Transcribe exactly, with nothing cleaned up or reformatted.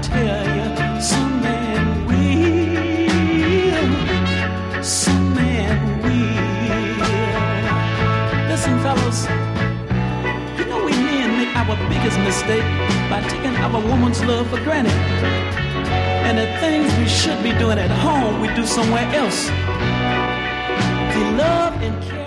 tell you, some man will, some man will. Listen, fellas, you know we men make our biggest mistake by taking our woman's love for granted. And the things we should be doing at home, we do somewhere else. The love and care